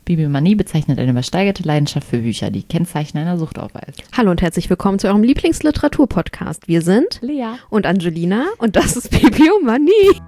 Bibliomanie bezeichnet eine übersteigerte Leidenschaft für Bücher, die Kennzeichen einer Sucht aufweist. Hallo und herzlich willkommen zu eurem Lieblingsliteratur-Podcast. Wir sind Lea und Angelina und das ist Bibliomanie.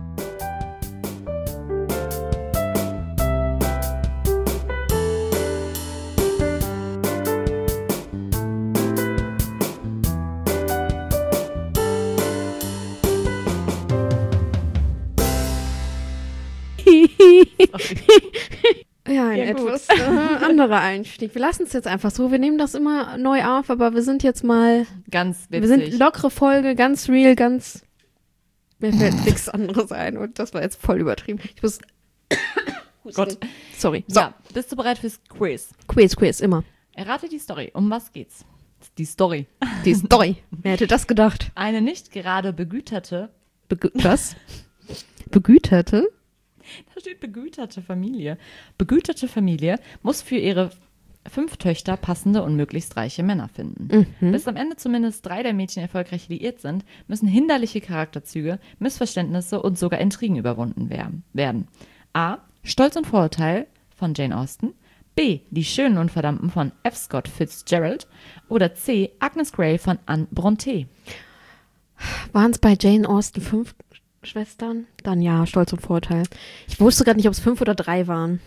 Ja, ein etwas anderer Einstieg. Wir lassen es jetzt einfach so. Wir nehmen das immer neu auf, aber wir sind jetzt mal ganz witzig. Wir sind lockere Folge, ganz real, ganz... Mir fällt nichts anderes ein und das war jetzt voll übertrieben. Ich muss... Gott. Sorry. So. Ja, bist du bereit fürs Quiz? Quiz, immer. Errate die Story. Um was geht's? Die Story. Die Story. Wer hätte das gedacht? Eine nicht gerade begüterte... Was? Begüterte? Da steht begüterte Familie. Begüterte Familie muss für ihre 5 Töchter passende und möglichst reiche Männer finden. Bis am Ende zumindest 3 der Mädchen erfolgreich liiert sind, müssen hinderliche Charakterzüge, Missverständnisse und sogar Intrigen überwunden werden. A. Stolz und Vorurteil von Jane Austen. B. Die Schönen und Verdammten von F. Scott Fitzgerald. Oder C. Agnes Grey von Anne Brontë. Waren es bei Jane Austen 5 Schwestern? Dann ja, Stolz und Vorurteil. Ich wusste gerade nicht, ob es 5 oder 3 waren.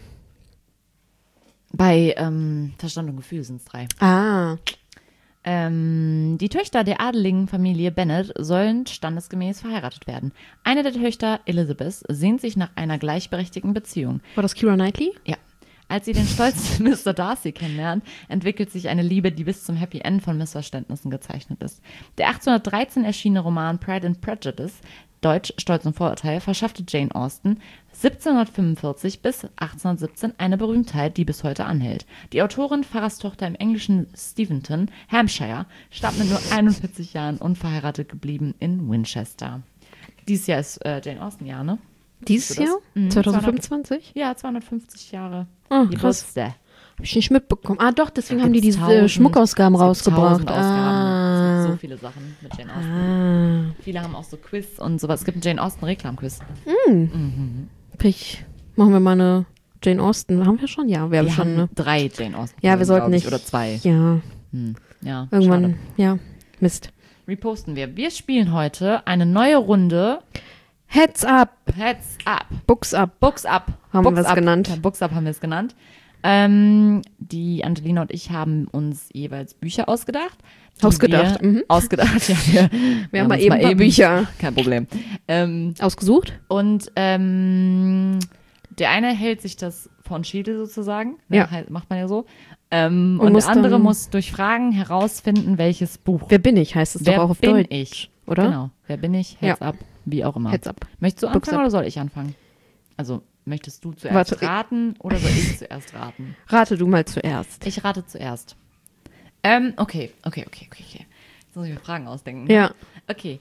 Bei Verstand und Gefühl sind es 3. Ah. Die Töchter der adeligen Familie Bennet sollen standesgemäß verheiratet werden. Eine der Töchter, Elizabeth, sehnt sich nach einer gleichberechtigten Beziehung. War das Keira Knightley? Ja. Als sie den stolzen Mr. Darcy kennenlernt, entwickelt sich eine Liebe, die bis zum Happy End von Missverständnissen gezeichnet ist. Der 1813 erschienene Roman Pride and Prejudice, Deutsch Stolz und Vorurteil, verschaffte Jane Austen 1745 bis 1817 eine Berühmtheit, die bis heute anhält. Die Autorin, Pfarrerstochter im englischen Steventon, Hampshire, starb mit nur 41 Jahren unverheiratet geblieben in Winchester. Dieses Jahr ist Jane Austen Jahr, ne? Dieses Jahr? 2025? Ja, 250 Jahre. Oh, krass. Hab ich nicht mitbekommen. Ah, doch, deswegen haben die diese Schmuckausgaben rausgebracht. Ausgaben. So viele Sachen mit Jane Austen. Viele haben auch so Quiz und sowas. Es gibt einen Jane Austen Reklamquiz. Machen wir mal eine Jane Austen. Haben wir schon? Ja, wir haben schon eine. 3 Jane Austen. Ja, wir sollten nicht. Oder 2. Ja. Ja. Irgendwann, schade. ja. Mist. Reposten wir. Wir spielen heute eine neue Runde. Heads up. Heads up. Books up. Books up. Haben wir es genannt. Ja, Books up haben wir es genannt. Die Angelina und ich haben uns jeweils Bücher ausgedacht. Ausgedacht. Ausgedacht, ja. Wir haben mal eben ein paar Bücher. Kein Problem. Ausgesucht. Und der eine hält sich das von Schädel sozusagen. Ja. Macht man ja so. Und der andere muss durch Fragen herausfinden, welches Buch. Wer bin ich, heißt es doch auch auf Deutsch. Deutsch. Wer bin ich? Oder? Genau. Wer bin ich? Heads up. Wie auch immer. Heads up. Möchtest du Books anfangen up. oder soll ich anfangen? Also, möchtest du zuerst raten oder soll ich zuerst raten? Rate du mal zuerst. Ich rate zuerst. Okay. Jetzt muss ich mir Fragen ausdenken. Ja. Okay.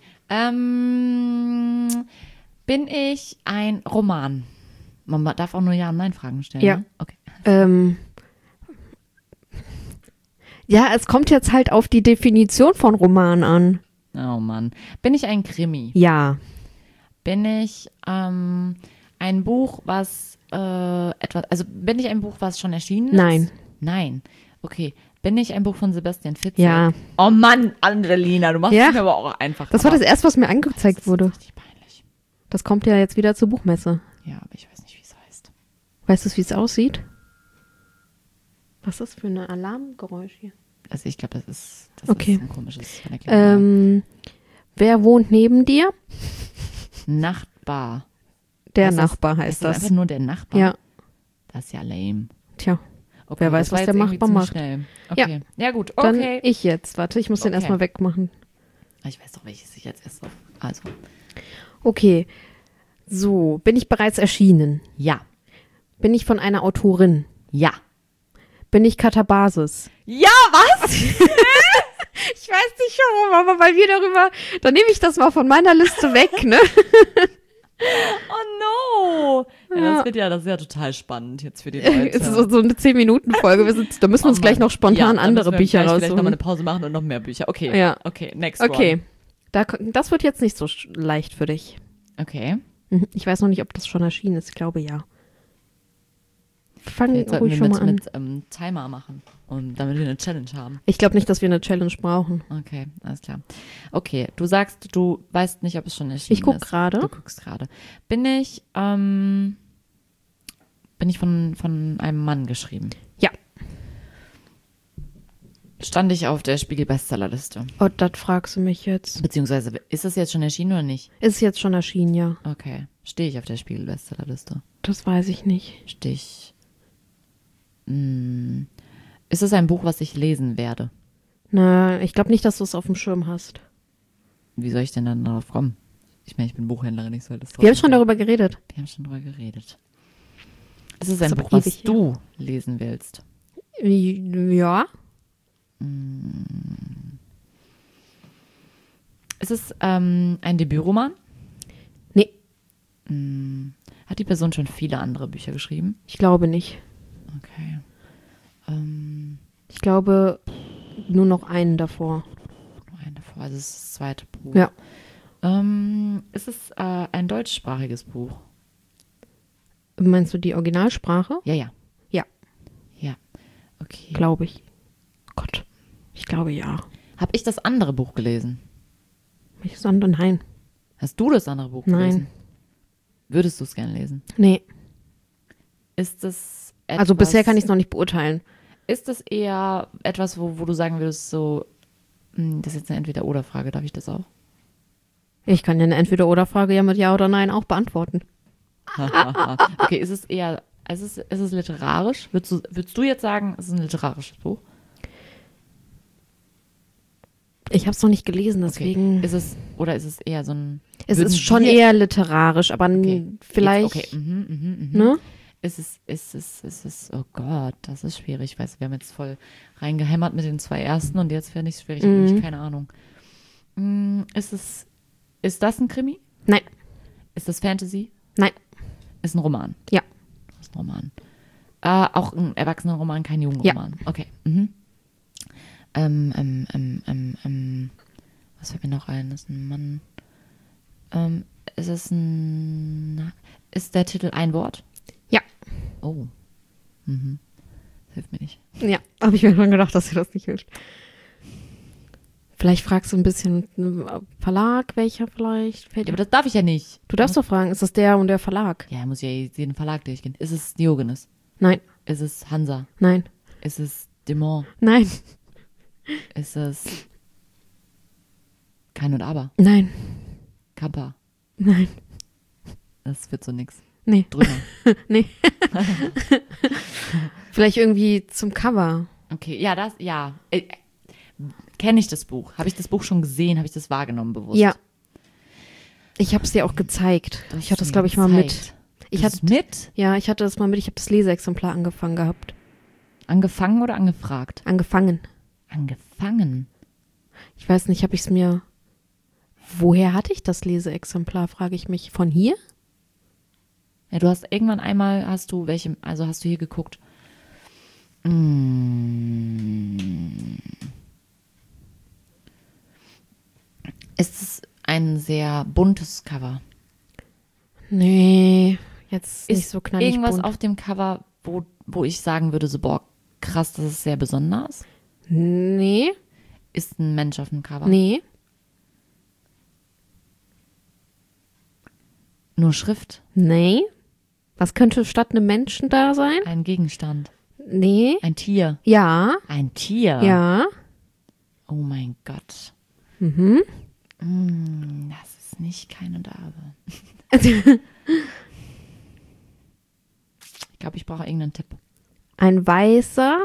Bin ich ein Roman? Man darf auch nur Ja- und Nein-Fragen stellen. Ja. Ne? Okay. Ja, es kommt jetzt halt auf die Definition von Roman an. Oh Mann. Bin ich ein Krimi? Ja. Bin ich ein Buch, was bin ich ein Buch, was schon erschienen ist? Nein. Nein. Okay. Bin ich ein Buch von Sebastian Fitzek? Ja. Oh Mann, Angelina, du machst es mir aber auch einfach. Das war das erste, was mir angezeigt wurde. Das ist richtig peinlich. Das kommt ja jetzt wieder zur Buchmesse. Ja, aber ich weiß nicht, wie es heißt. Weißt du, wie es aussieht? Was ist das für ein Alarmgeräusch hier? Also ich glaube, das ist Okay. ein komisches. Wer wohnt neben dir? Nachbar. Der Nachbar heißt ist das. das. Einfach nur der Nachbar? Ja. Das ist ja lame. Tja, Okay, wer weiß, das war was der jetzt irgendwie Nachbar ziemlich macht. Schnell. Okay. Ja, gut. dann Okay. ich jetzt. Warte, ich muss den Okay. erstmal wegmachen. Ich weiß doch, welches ich jetzt erst auf. Also. Okay. So, bin ich bereits erschienen? Ja. Bin ich von einer Autorin? Ja. Bin ich Katabasis? Ja, was? Ich weiß nicht warum, aber weil wir darüber, dann nehme ich das mal von meiner Liste weg, ne? Oh no. Ja, das ist ja total spannend jetzt für die Leute. Es ist so eine 10-Minuten-Folge. Da müssen wir uns gleich noch spontan andere Bücher raussuchen. Vielleicht nochmal eine raussuchen. Pause machen und noch mehr Bücher. Okay. Ja. Okay, next one. Okay. Das wird jetzt nicht so leicht für dich. Okay. Ich weiß noch nicht, ob das schon erschienen ist. Ich glaube, ja. Fang Jetzt sollten ruhig wir schon mal an. mit Timer machen. Und damit wir eine Challenge haben. Ich glaube nicht, dass wir eine Challenge brauchen. Okay, alles klar. Okay, du sagst, du weißt nicht, ob es schon erschienen ist. Ich guck gerade. Du guckst gerade. Bin ich von einem Mann geschrieben? Ja. Stand ich auf der Spiegel-Bestsellerliste? Oh, das fragst du mich jetzt. Beziehungsweise, ist es jetzt schon erschienen oder nicht? Ist jetzt schon erschienen, ja. Okay. Stehe ich auf der Spiegel-Bestsellerliste? Das weiß ich nicht. Stehe ich. Ist es ein Buch, was ich lesen werde? Na, ich glaube nicht, dass du es auf dem Schirm hast. Wie soll ich denn dann darauf kommen? Ich meine, ich bin Buchhändlerin, ich soll das Wir haben schon darüber geredet. Wir haben schon darüber geredet. Ist es Das ein ist Buch, aber was ewig du lesen willst? Ja. Ist es ein Debütroman? Nee, Hat die Person schon viele andere Bücher geschrieben? ich glaube nicht. Okay. Ich glaube nur noch einen davor. Noch eine davor, also es ist das zweite Buch. Ja. Ist es ein deutschsprachiges Buch? Meinst du die Originalsprache? Ja, ja. Ja. Ja. Okay. Glaube ich. Gott. Ich glaube ja. Habe ich das andere Buch gelesen? Welches andere? Nein. Hast du das andere Buch Nein. gelesen? Würdest du es gerne lesen? Nee. Ist es etwas, Also bisher kann ich es noch nicht beurteilen. Ist es eher etwas, wo du sagen würdest, so, das ist jetzt eine Entweder-Oder-Frage, darf ich das auch? Ich kann ja eine Entweder-Oder-Frage ja mit Ja oder Nein auch beantworten. Okay, ist es eher, ist es literarisch? Würdest du jetzt sagen, es ist ein literarisches Buch? Ich habe es noch nicht gelesen, Okay. deswegen. Ist es eher so ein... Es würden ist schon wir- eher literarisch, aber Okay. vielleicht. Jetzt, okay. Ne? Ist es, oh Gott, das ist schwierig. Ich weiß, wir haben jetzt voll reingehämmert mit den zwei ersten und jetzt wäre nicht schwierig, habe ich keine Ahnung. Ist das ein Krimi? Nein. Ist das Fantasy? Nein. Ist ein Roman? Ja. Ist ein Roman. Auch ein Erwachsenenroman, kein Jugendroman. Ja. Okay. Was fällt mir noch ein? Das ist ein Mann. Ist der Titel ein Wort? Ja. Oh. Das hilft mir nicht. Ja, habe ich mir schon gedacht, dass dir das nicht hilft. Vielleicht fragst du ein bisschen Verlag, welcher vielleicht? Ja, aber das darf ich ja nicht. Du darfst doch fragen, ist das der und der Verlag? Ja, muss ja jeden Verlag durchgehen. Ist es Diogenes? Nein, Ist es Hansa? nein, Ist es Demont? nein, Ist es Kein und Aber? nein, Kappa? nein, Das wird so nix. nee, Drüber. nee. Vielleicht irgendwie zum Cover. Okay, ja. Kenne ich das Buch? Habe ich das Buch schon gesehen? Habe ich das wahrgenommen bewusst? Ja. Ich habe es dir auch gezeigt. Du hast Ich hatte das, mir glaube ich, mal mit. gezeigt. Ich Du hatte, hast mit? ja, ich hatte das mal mit. Ich habe das Leseexemplar angefangen gehabt. Angefangen oder angefragt? Angefangen. Angefangen? Ich weiß nicht, habe ich es mir. Woher hatte ich das Leseexemplar, frage ich mich. Von hier? Ja, du hast irgendwann einmal, hast du hier geguckt. Ist es ein sehr buntes Cover? Nee, jetzt Ist nicht so knallig irgendwas bunt. auf dem Cover, wo ich sagen würde, so, boah, krass, das ist sehr besonders? Nee, Ist ein Mensch auf dem Cover? nee, Nur Schrift? nee. Was könnte statt einem Menschen da sein? Ein Gegenstand? Nee. Ein Tier? Ja, Ein Tier? ja. Oh mein Gott. Mhm. Das ist nicht Kein und Aber. Ich glaube, ich brauche irgendeinen Tipp. Ein weißer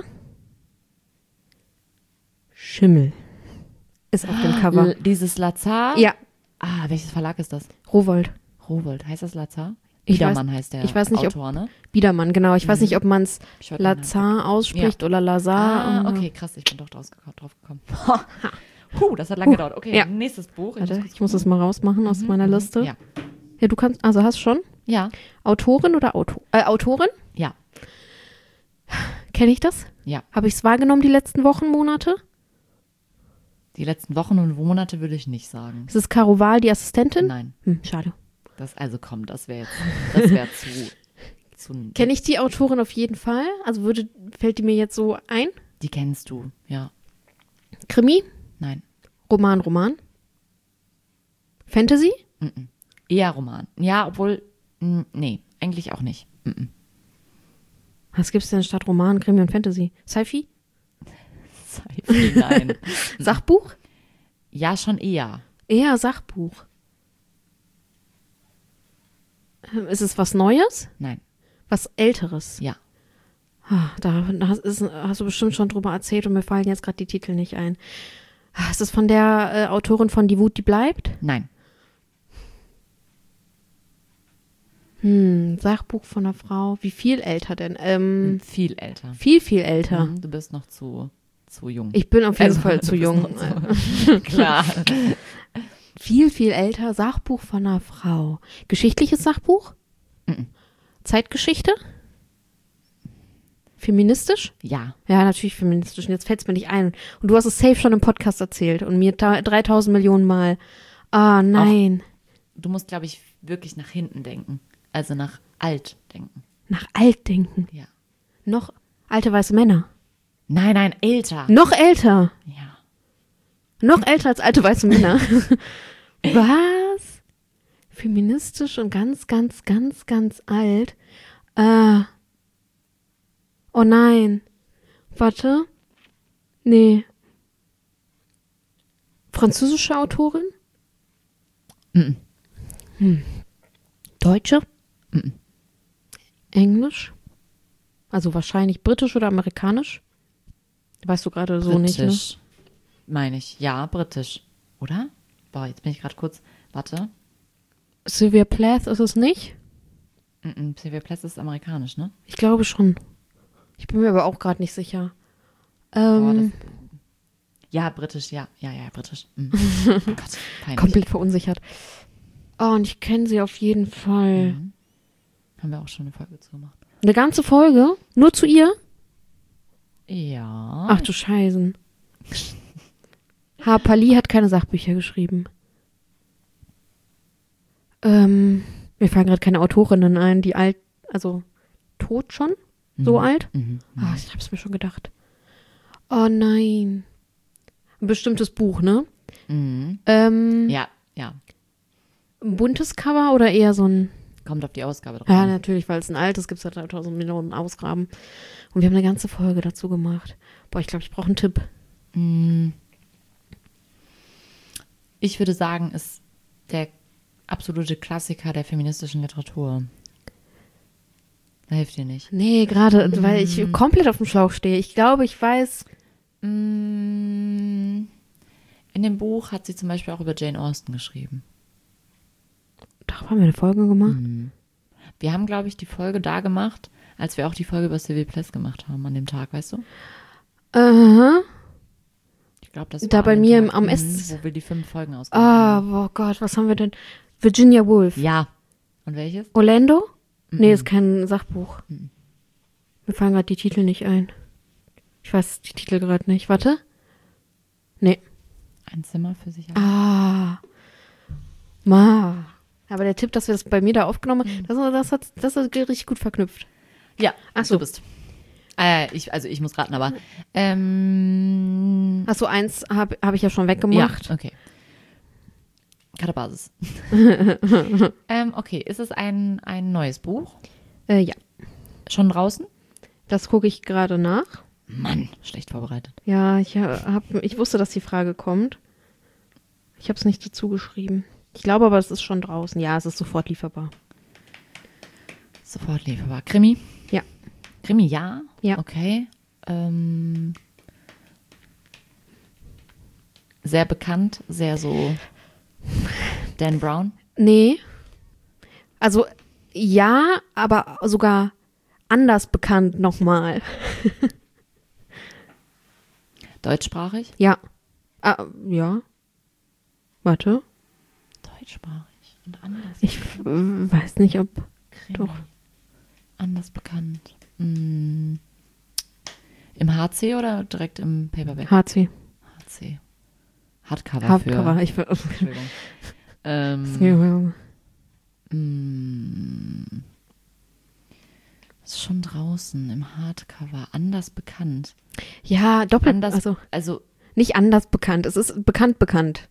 Schimmel ist auf dem Cover. Dieses Lazar? Ja, Welches Verlag ist das? Rowohlt. Rowohlt. Heißt das Lazar? Ich Biedermann heißt der ich weiß nicht, Autor, ne? Biedermann, genau. Ich weiß nicht, ob man es Ich wollte mal Lazar ausspricht oder Lazar. Okay, krass, ich bin doch drauf gekommen. Das hat lange gedauert. Okay, Ja. nächstes Buch. Warte, ich muss das mal rausmachen aus meiner Liste. Ja. Ja, du kannst, also hast schon. Ja. Autorin oder Autorin? Ja. Kenne ich das? Ja. Habe ich es wahrgenommen die letzten Wochen, Monate? Die letzten Wochen und Monate würde ich nicht sagen. Ist es Caro Wahl, die Assistentin? Nein. Schade. Das wäre zu. Kenne ich die Autorin auf jeden Fall? Also fällt die mir jetzt so ein? Die kennst du, ja. Krimi? Nein. Roman? Fantasy? Mm-mm. Eher Roman. Ja, obwohl, nee, eigentlich auch nicht. Mm-mm. Was gibt's denn statt Roman, Krimi und Fantasy? Sci-Fi? Sci-Fi, nein. Sachbuch? Ja, schon eher. Eher Sachbuch. Ist es was Neues? Nein. Was Älteres? Ja. Da hast du bestimmt schon drüber erzählt und mir fallen jetzt gerade die Titel nicht ein. Ist es von der Autorin von Die Wut, die bleibt? Nein. Sachbuch von einer Frau. Wie viel älter denn? Viel älter. Viel älter. Du bist noch zu jung. Ich bin auf jeden Also, Fall du zu bist jung. noch Klar. Viel älter. Sachbuch von einer Frau. Geschichtliches Sachbuch? Mm-mm. Zeitgeschichte? Feministisch? Ja. Ja, natürlich feministisch. Und jetzt fällt es mir nicht ein. Und du hast es safe schon im Podcast erzählt. Und mir 3000 Millionen Mal. Ah, nein. Du musst, glaube ich, wirklich nach hinten denken. Also nach alt denken. Nach alt denken. Ja. Noch alte weiße Männer. Nein, älter. Noch älter. Ja. Noch älter als alte weiße Männer. Was? Feministisch und ganz alt. Oh nein. Warte. Nee. Französische Autorin? Mm-mm. Deutsche? Mm-mm. Englisch? Also wahrscheinlich britisch oder amerikanisch? Weißt du gerade so nicht, ne? Britisch, meine ich. Ja, britisch. Oder? Boah, jetzt bin ich gerade kurz. Warte. Sylvia Plath ist es nicht? Sylvia Plath ist amerikanisch, ne? Ich glaube schon. Ich bin mir aber auch gerade nicht sicher. Boah, ja, britisch, ja, britisch. Oh Gott, peinlich. Komplett verunsichert. Oh, und ich kenne sie auf jeden Fall. Haben wir auch schon eine Folge zu gemacht. Eine ganze Folge? Nur zu ihr? Ja. Ach du Scheißen. Harper Lee hat keine Sachbücher geschrieben. Mir fallen gerade keine Autorinnen ein, die alt, also tot schon? So alt? Ich hab's mir schon gedacht. Oh nein. Ein bestimmtes Buch, ne? Ja. Ein buntes Cover oder eher so ein... Kommt auf die Ausgabe drauf. Ja, natürlich, weil es ein altes gibt, es ja 3000 Millionen Ausgaben. Und wir haben eine ganze Folge dazu gemacht. Boah, ich glaube, ich brauche einen Tipp. Ich würde sagen, ist der absolute Klassiker der feministischen Literatur. Da hilft dir nicht. Nee, gerade, weil ich komplett auf dem Schlauch stehe. Ich glaube, ich weiß... In dem Buch hat sie zum Beispiel auch über Jane Austen geschrieben. Darüber haben wir eine Folge gemacht. Wir haben, glaube ich, die Folge da gemacht, als wir auch die Folge über Sylvia Plath gemacht haben an dem Tag, weißt du? Aha. Ich glaube, das war Da an bei dem mir Tag, am Ess... wo wir die 5 Folgen ausgemacht haben. Oh Gott, was haben wir denn? Virginia Woolf. Ja. Und welches? Orlando? Nee, ist kein Sachbuch. Mir fallen gerade die Titel nicht ein. Ich weiß die Titel gerade nicht. Warte. Nee. Ein Zimmer für sich. Aber der Tipp, dass wir das bei mir da aufgenommen haben, das hat richtig gut verknüpft. Ja, Ach so. du bist. Ich muss raten, aber. Achso, eins hab ich ja schon weggemacht. Ja, okay. Basis. Okay, ist es ein neues Buch? Ja. Schon draußen? Das gucke ich gerade nach. Mann, schlecht vorbereitet. Ja, ich wusste, dass die Frage kommt. Ich habe es nicht dazu geschrieben. Ich glaube aber, es ist schon draußen. Ja, es ist sofort lieferbar. Sofort lieferbar. Krimi? Ja. Krimi, ja? Ja. Okay. Sehr bekannt, sehr so Dan Brown? Nee. Also, ja, aber sogar anders bekannt nochmal. Deutschsprachig? Ja. Ja. Warte. Deutschsprachig und anders. Ich weiß nicht, ob... Krimi. Doch. Anders bekannt. Im HC oder direkt im Paperback? HC. HC. Hardcover. Hardcover. Entschuldigung. Ist schon draußen im Hardcover. Anders bekannt. Ja, doppelt. Anders, Also nicht anders bekannt. Es ist bekannt.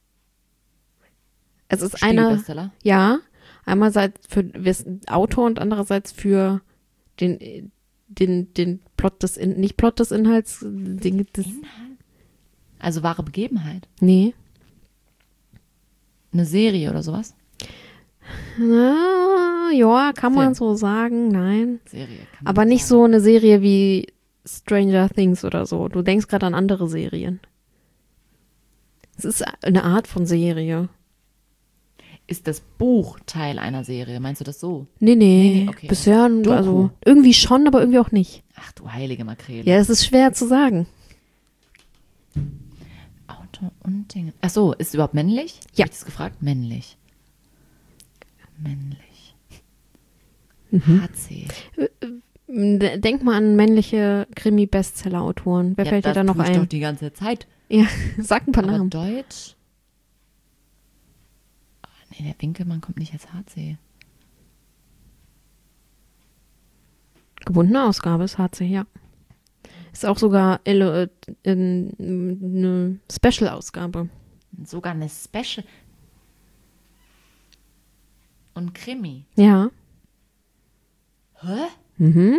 Es ist Spiegel-Bestseller? Ja, einerseits für den Autor und andererseits für den Plot nicht Plot des Inhalts. Inhalt? Also wahre Begebenheit? Nee. Eine Serie oder sowas? Na, ja, kann man so sagen. Nein. Serie. Kann man Aber nicht sagen. so eine Serie wie Stranger Things oder so. Du denkst gerade an andere Serien. Es ist eine Art von Serie. Ist das Buch Teil einer Serie? Meinst du das so? Nee. Okay. Bisher, Doku. also irgendwie schon, aber irgendwie auch nicht. Ach du heilige Makrele. Ja, es ist schwer zu sagen. Autor und Dinge. Ach so, ist es überhaupt männlich? Ja. Hab ich das gefragt? Männlich. Mhm. HC. Denk mal an männliche Krimi-Bestseller-Autoren. Wer fällt dir da noch Das tue ich ein? doch die ganze Zeit. Ja, sag ein paar Aber Namen. Deutsch? Nee, der Winkelmann kommt nicht als HC. Gebundene Ausgabe ist HC, ja. Ist auch sogar eine Special-Ausgabe. Sogar eine Special. Und Krimi. Ja. Hä? Mhm.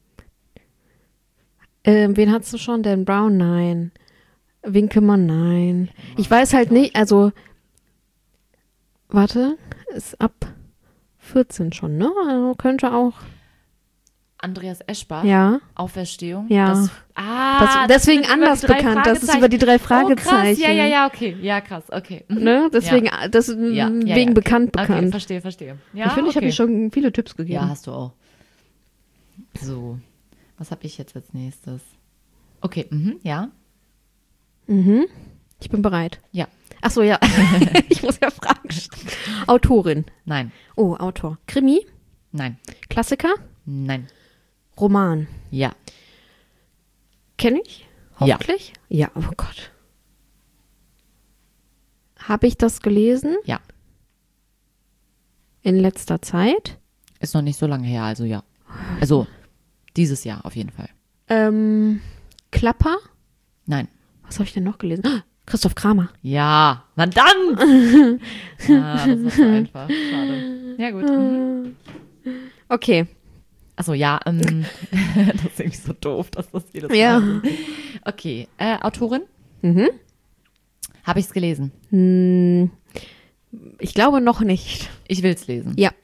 Wen hast du schon? Dan Brown? Nein. Winkelmann? Nein. Ich weiß halt nicht, also warte, ist ab 14 schon, ne? Also könnte auch. Andreas Eschbach. Ja. Auferstehung. Ja. Deswegen das ist anders über die drei bekannt. Das ist Fragezeichen. über die drei Oh, Fragezeichen. krass. Ja, okay. Ja, krass, okay. Mhm. Ne? Deswegen, wegen bekannt. Okay, verstehe. Ja, Ich finde, ich habe okay. dir schon viele Tipps gegeben. Ja, hast du auch. So, was habe ich jetzt als nächstes? Okay, ja. Mhm. Ich bin bereit. Ja. Ach so, ja. Ich muss ja Fragen stellen. Autorin. Nein. Oh, Autor. Krimi? Nein. Klassiker? Nein. Roman. Ja. Kenne ich? Ja. Hoffentlich? Ja, oh Gott. Habe ich das gelesen? Ja. In letzter Zeit? Ist noch nicht so lange her, also ja. Also, dieses Jahr auf jeden Fall. Klapper? Nein. Was habe ich denn noch gelesen? Ah, Christoph Kramer. Ja, verdammt! Das ist so einfach. Schade. Ja, gut. Mhm. Okay. Achso, ja, das ist irgendwie so doof, dass das jedes Mal Ja. ist. Okay, Autorin? Mhm. Habe ich es gelesen? Ich glaube noch nicht. Ich will es lesen. Ja.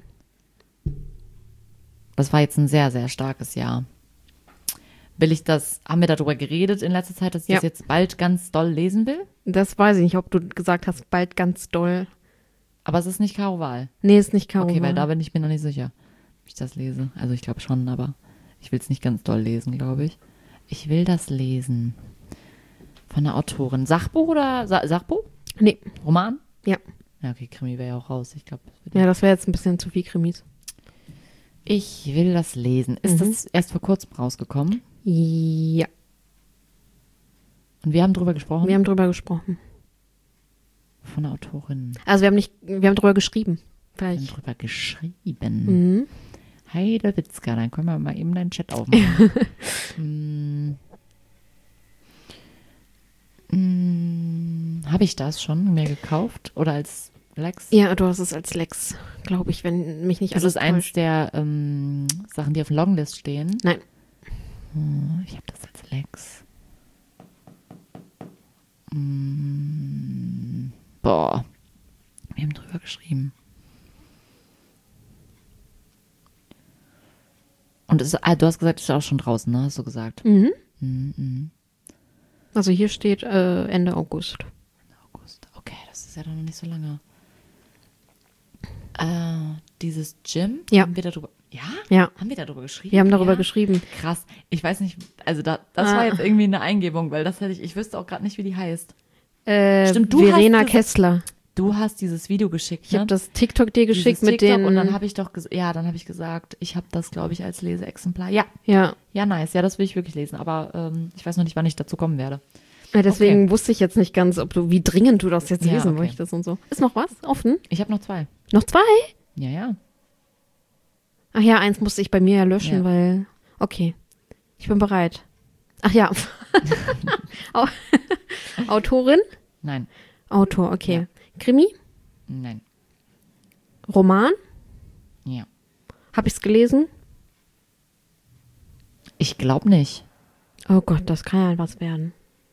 Das war jetzt ein sehr, sehr starkes Jahr. Haben wir darüber geredet in letzter Zeit, dass ich das jetzt bald ganz doll lesen will? Das weiß ich nicht, ob du gesagt hast, bald ganz doll. Aber es ist nicht Caro Wahl. Nee, ist nicht Caro. Okay, weil da bin ich mir noch nicht sicher, ob ich das lese. Also ich glaube schon, aber ich will es nicht ganz doll lesen, glaube ich. Ich will das lesen. Von einer Autorin. Sachbuch oder Sachbuch? Nee. Roman? Ja. Ja, okay, Krimi wäre ja auch raus. Ich glaube. Ja, das wäre jetzt ein bisschen zu viel Krimis. Ich will das lesen. Ist das erst vor kurzem rausgekommen? Ja. Und wir haben drüber gesprochen? Wir haben drüber gesprochen. Von einer Autorin. Also wir haben drüber geschrieben. Wir haben Vielleicht. drüber geschrieben. Mhm. Heidewitzka, dann können wir mal eben deinen Chat aufmachen. Habe ich das schon mir gekauft? Oder als Lex? Ja, du hast es als Lex, glaube ich, wenn mich nicht Das alles ist eins täuscht. der Sachen, die auf Longlist stehen. Nein. Ich habe das als Lex. Boah. Wir haben drüber geschrieben. Und du hast gesagt, es ist auch schon draußen, ne? Hast du gesagt. Mhm. Also hier steht Ende August. August. Okay, das ist ja doch noch nicht so lange. Dieses Gym, Ja. haben wir darüber. Ja? Ja. Haben wir darüber geschrieben? Wir haben darüber Ja? geschrieben. Krass. Ich weiß nicht, also das war jetzt irgendwie eine Eingebung, weil ich wüsste auch gerade nicht, wie die heißt. Stimmt, du Verena hast das- Kessler. Du hast dieses Video geschickt, Ich habe das TikTok dir Dieses geschickt mit TikTok, den. und dann habe ich gesagt, ich habe das, glaube ich, als Leseexemplar. Ja, Ja. ja, nice. Ja, das will ich wirklich lesen, aber ich weiß noch nicht, wann ich dazu kommen werde. Ja, deswegen wusste ich jetzt nicht ganz, wie dringend du das jetzt Ja, lesen okay. möchtest und so. Ist noch was offen? Ich habe noch 2. Noch 2? Ja, ja. Ach ja, eins musste ich bei mir ja löschen, Ja. weil. Okay. Ich bin bereit. Ach ja. Autorin? Nein. Autor, okay. Ja. Krimi? Nein. Roman? Ja. Habe ich es gelesen? Ich glaube nicht. Oh Gott, das kann ja was werden.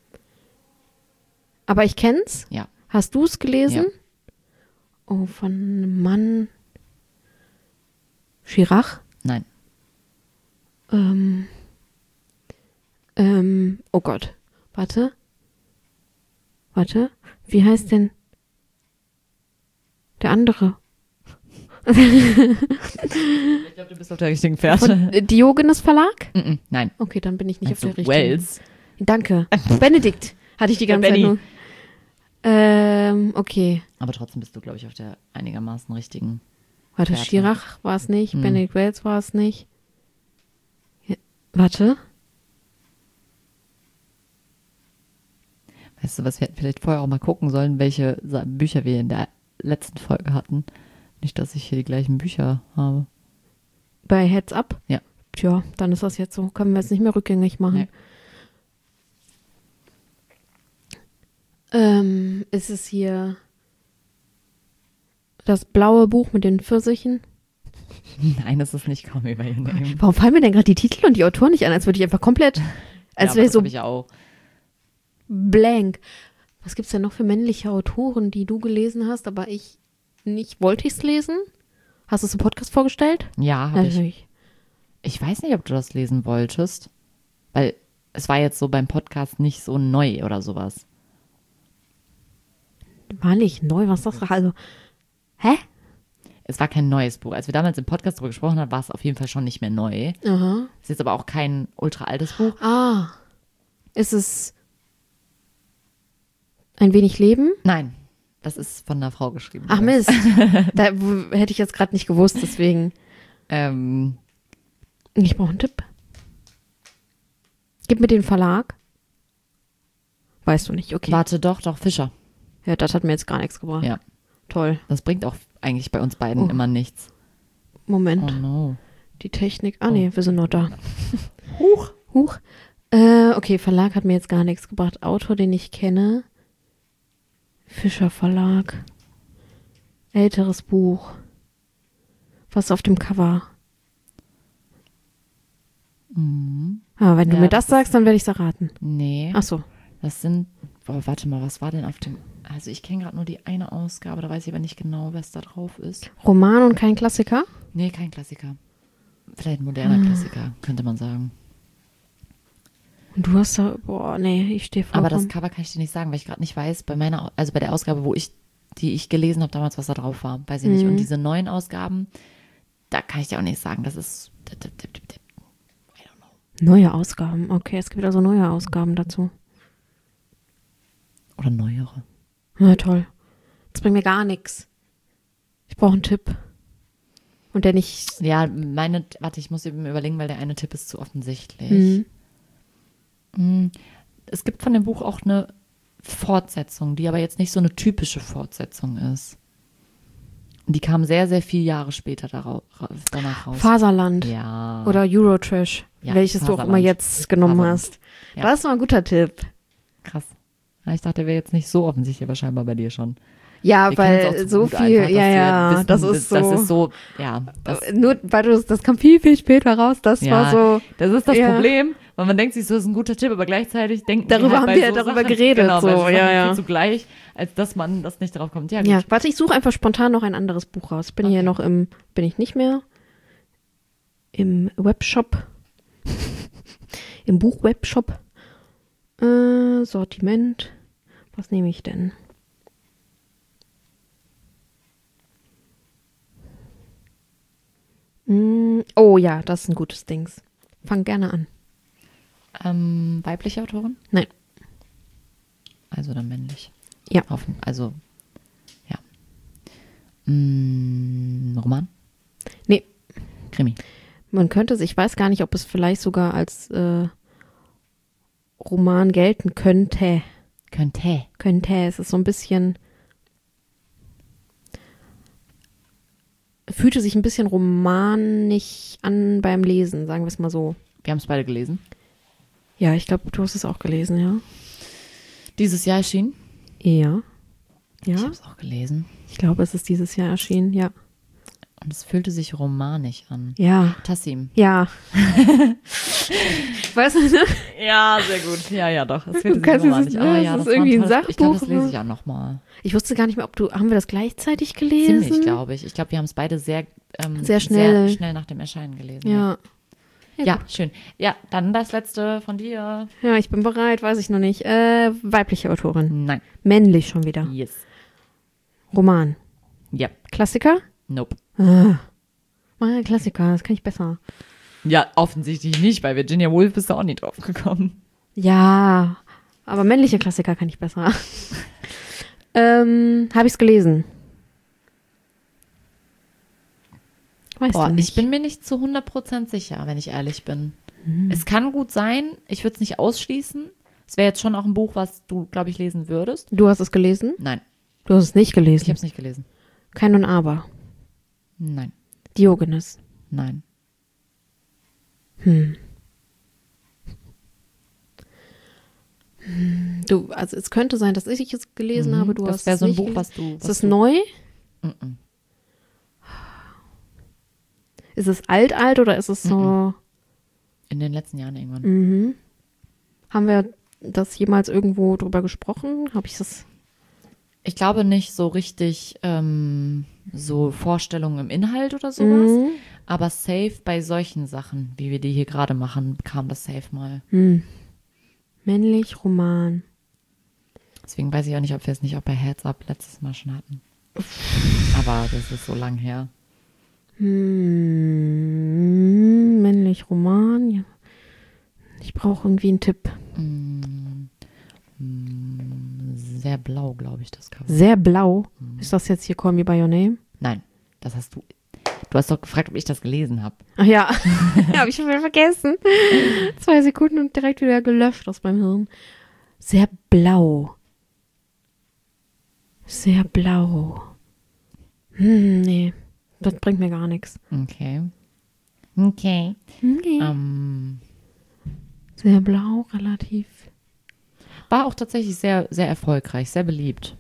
Aber ich kenn's. Ja. Hast du es gelesen? Ja. Oh, von einem Mann. Chirac? Nein. Oh Gott. Warte. Wie heißt denn der andere? Ich glaube, du bist auf der richtigen Fährte. Von Diogenes Verlag? Nein. Okay, dann bin ich nicht Also auf der richtigen. Wells. Danke. Benedikt hatte ich die ganze Zeit Benny. nur. Okay. Aber trotzdem bist du, glaube ich, auf der einigermaßen richtigen. Warte, Fährte. Chirac war es nicht, Benedikt Wells war es nicht. Ja, warte. Weißt du was, wir hätten vielleicht vorher auch mal gucken sollen, welche Bücher wir in der letzten Folge hatten. Nicht, dass ich hier die gleichen Bücher habe. Bei Heads Up? Ja. Tja, dann ist das jetzt so. Können wir jetzt nicht mehr rückgängig machen. Ist es hier das blaue Buch mit den Pfirsichen? Nein, das ist nicht Call Me By Your Name. Warum fallen mir denn gerade die Titel und die Autoren nicht an, als würde ich einfach komplett, als Ja, wäre aber ich das so habe ich ja auch. blank. Was gibt's denn noch für männliche Autoren, die du gelesen hast, aber ich nicht? Wollte ich es lesen? Hast du es im Podcast vorgestellt? Ja, habe ich. Natürlich. Ich weiß nicht, ob du das lesen wolltest, weil es war jetzt so beim Podcast nicht so neu oder sowas. War nicht neu, was ist das? Also, hä? Es war kein neues Buch. Als wir damals im Podcast darüber gesprochen haben, war es auf jeden Fall schon nicht mehr neu. Aha. Ist jetzt aber auch kein ultra altes Buch. Ah. Ist es ein wenig Leben? Nein, das ist von einer Frau geschrieben. Ach Mist. Hätte ich jetzt gerade nicht gewusst, deswegen. Ich brauche einen Tipp. Gib mir den Verlag. Weißt du nicht, okay. Warte, doch, Fischer. Ja, das hat mir jetzt gar nichts gebracht. Ja, Toll. das bringt auch eigentlich bei uns beiden Oh. immer nichts. Moment. Oh no. Die Technik. Ah, nee, wir sind noch da. Huch. Okay, Verlag hat mir jetzt gar nichts gebracht. Autor, den ich kenne. Fischer Verlag. Älteres Buch. Was ist auf dem Cover? Ah, wenn du Ja, mir das das sagst, dann werde ich es erraten. Nee, Ach so. das sind, warte mal, was war denn auf dem, also ich kenne gerade nur die eine Ausgabe, da weiß ich aber nicht genau, was da drauf ist. Roman und kein Klassiker? Nee, kein Klassiker. Vielleicht ein moderner Klassiker, könnte man sagen. Und du hast da, boah, nee, ich stehe vollkommen. Aber das Cover kann ich dir nicht sagen, weil ich gerade nicht weiß, bei der Ausgabe, die ich gelesen habe damals, was da drauf war, weiß ich nicht. Und diese neuen Ausgaben, da kann ich dir auch nicht sagen, das ist, I don't know. Neue Ausgaben, okay, es gibt also neue Ausgaben dazu. Oder neuere. Na toll. Das bringt mir gar nichts. Ich brauche einen Tipp. Und der nicht. Ja, warte, ich muss eben überlegen, weil der eine Tipp ist zu offensichtlich. Es gibt von dem Buch auch eine Fortsetzung, die aber jetzt nicht so eine typische Fortsetzung ist. Und die kam sehr, sehr viele Jahre später danach raus. Faserland. Ja. Oder Eurotrash. Ja, welches du auch immer Faserland. jetzt genommen Faserland. hast. Ja. Das war ein guter Tipp. Krass. Ja, ich dachte, der wäre jetzt nicht so offensichtlich, aber scheinbar bei dir schon. Ja, Wir kennen's auch weil zu so gut viel, einfach, dass ja, wir ja, wissen, das ist so. Das ist so, ja. Nur weil das kam viel, viel später raus. Das war so. Das ist das ja. Problem, weil man denkt sich, so ist ein guter Tipp, aber gleichzeitig denken Darüber wir halt haben bei wir so darüber Sachen, geredet, genau, so, bei Sachen ja, ja. viel zu gleich, als dass man das nicht drauf kommt. Ja, gut. Ja, warte, ich suche einfach spontan noch ein anderes Buch raus. Bin hier noch bin ich nicht mehr im Webshop, im Buchwebshop. Sortiment. Was nehme ich denn? Oh ja, das ist ein gutes Dings. Fang gerne an. Weibliche Autorin? Nein. Also dann männlich. Ja. Also, ja. Roman? Nee. Krimi? Man könnte es, ich weiß gar nicht, ob es vielleicht sogar als Roman gelten könnte. Könnte. Es ist so ein bisschen fühlte sich ein bisschen romanisch an beim Lesen, sagen wir es mal so. Wir haben es beide gelesen. Ja, ich glaube, du hast es auch gelesen, ja. Dieses Jahr erschienen. Ja. Ich Ja, habe es auch gelesen. ich glaube, es ist dieses Jahr erschienen, ja. Und es fühlte sich romanisch an. Ja. Tassim. Ja. Weißt du, ne? Ja, sehr gut. Ja, doch. Es fühlte sich kannst es- romanisch ne, an. Aber es ja, ist das irgendwie war ein toll. Ich glaube, das Sachbuch, lese ne? ich auch nochmal. Ich wusste gar nicht mehr, haben wir das gleichzeitig gelesen? Ziemlich, glaube ich. Ich glaube, wir haben es beide sehr schnell. sehr schnell nach dem Erscheinen gelesen. Ja. Ja, schön. Ja, dann das letzte von dir. Ja, ich bin bereit, weiß ich noch nicht. Weibliche Autorin. Nein. Männlich schon wieder. Yes. Roman. Ja. Klassiker? Nope. Klassiker, das kann ich besser. Ja, offensichtlich nicht. Bei Virginia Woolf bist du auch nicht drauf gekommen. Ja, aber männliche Klassiker kann ich besser. Habe ich es gelesen? Weißt Boah, du nicht. ich bin mir nicht zu 100% sicher, wenn ich ehrlich bin. Es kann gut sein. Ich würde es nicht ausschließen. Es wäre jetzt schon auch ein Buch, was du, glaube ich, lesen würdest. Du hast es gelesen? Nein, Du hast es nicht ich gelesen. habe es nicht gelesen. Kein und Aber. Nein, Diogenes. nein. Also es könnte sein, dass ich es gelesen habe. Du das hast wäre es so ein nicht Buch, gelesen. was du. Ist es neu? Mhm. Ist es alt oder ist es so? In den letzten Jahren irgendwann. Mhm. Haben wir das jemals irgendwo drüber gesprochen? Habe ich das? Ich glaube nicht so richtig so Vorstellungen im Inhalt oder sowas, Mhm. aber safe bei solchen Sachen, wie wir die hier gerade machen, kam das safe mal. Männlich, Roman. Deswegen weiß ich auch nicht, ob wir es nicht auch bei Heads Up letztes Mal schon hatten. Aber das ist so lang her. Männlich, Roman. Ja. Ich brauche irgendwie einen Tipp. Sehr blau, glaube ich, das Cover. Sehr blau. Ist das jetzt hier Call Me By Your Name? Nein, das hast du. Du hast doch gefragt, ob ich das gelesen habe. Ach ja, ja, habe ich schon wieder vergessen. 2 Sekunden und direkt wieder gelöscht aus meinem Hirn. Sehr blau. Sehr blau. Nee, das bringt mir gar nichts. Okay. Okay. Sehr blau, relativ. War auch tatsächlich sehr, sehr erfolgreich, sehr beliebt.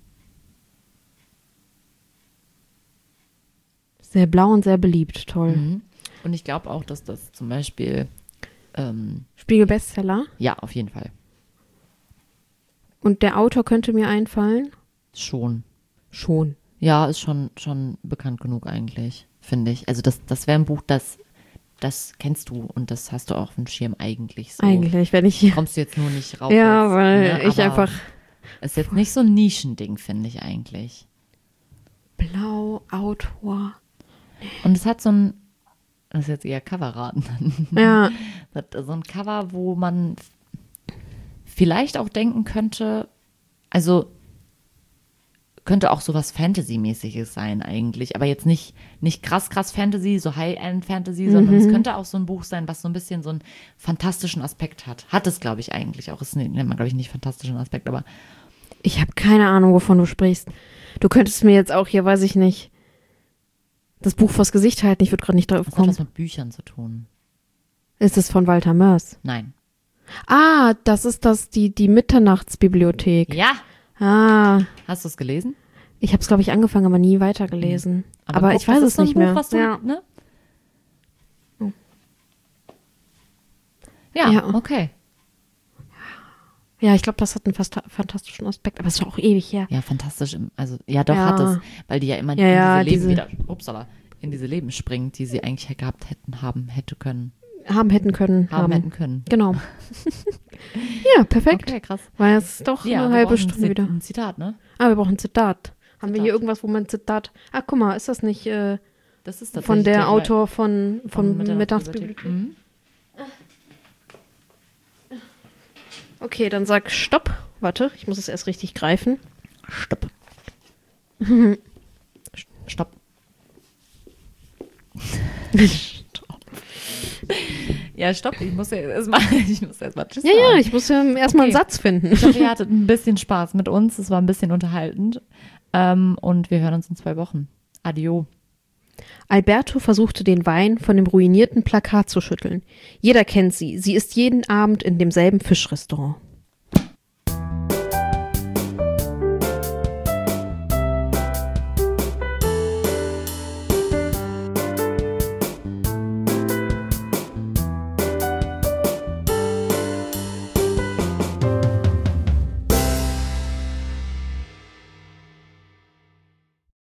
Sehr blau und sehr beliebt, toll. Und ich glaube auch, dass das zum Beispiel, Spiegel-Bestseller. ja, auf jeden Fall, Und der Autor könnte mir einfallen? schon. Schon. Ja, ist schon bekannt genug eigentlich, finde ich. Also das wäre ein Buch, das kennst du und das hast du auch auf dem Schirm eigentlich so. Eigentlich, wenn ich... Kommst du jetzt nur nicht rauf. Ja, jetzt, weil ne? ich Aber einfach... ist jetzt nicht so ein Nischending, finde ich eigentlich. Blau, Autor. Und es hat so ein, das ist jetzt eher Coverraten. Ja. Das hat so ein Cover, wo man vielleicht auch denken könnte, also könnte auch sowas Fantasy-mäßiges sein eigentlich, aber jetzt nicht krass Fantasy, so High-End-Fantasy, sondern es könnte auch so ein Buch sein, was so ein bisschen so einen fantastischen Aspekt hat. Hat es, glaube ich, eigentlich auch. Es nennt man, glaube ich, nicht fantastischen Aspekt, aber Ich habe keine Ahnung, wovon du sprichst. Du könntest mir jetzt auch hier, weiß ich nicht, das Buch vors Gesicht halten. Ich würde gerade nicht drauf was hat kommen. was mit Büchern zu tun? Ist es von Walter Mörs? Nein. Ah, das ist die Mitternachtsbibliothek. Ja. Ah, Hast du es gelesen? ich habe es, glaube ich, angefangen, aber nie weitergelesen. Aber guck, ich weiß das es ist so ein nicht Buch, mehr. Was du, Ja. ne? Ja, Ja. okay. Ja, ich glaube, das hat einen fantastischen Aspekt, aber es ist doch auch ewig her. Ja, fantastisch. Also, ja, doch Ja. hat es, weil die ja immer Ja, in diese Leben diese- wieder, upsala, in diese Leben springt, die sie eigentlich gehabt hätten, hätte können. Hätten können. Hätten können. Genau. Ja, perfekt. Okay, krass. War jetzt doch Ja, eine wir halbe brauchen Stunde wieder. Ein Zitat, ne? Ah, wir brauchen ein Zitat. Haben wir Zitat. hier irgendwas, wo man ein Zitat... Ah, guck mal, ist das nicht Das ist von tatsächlich der Autor von Mitternachtsbibliothek. Mitternachtsbibliothek? Mhm. Okay, dann sag Stopp. Warte, ich muss es erst richtig greifen. Stopp. Stopp. Ja, stopp. Ich muss ja erstmal Tschüss Ja, sagen. ich muss ja erstmal einen Okay. Satz finden. Ich hoffe, ihr hattet ein bisschen Spaß mit uns. Es war ein bisschen unterhaltend. Und wir hören uns in 2 Wochen. Adio. Alberto versuchte den Wein von dem ruinierten Plakat zu schütteln. Jeder kennt sie. Sie ist jeden Abend in demselben Fischrestaurant.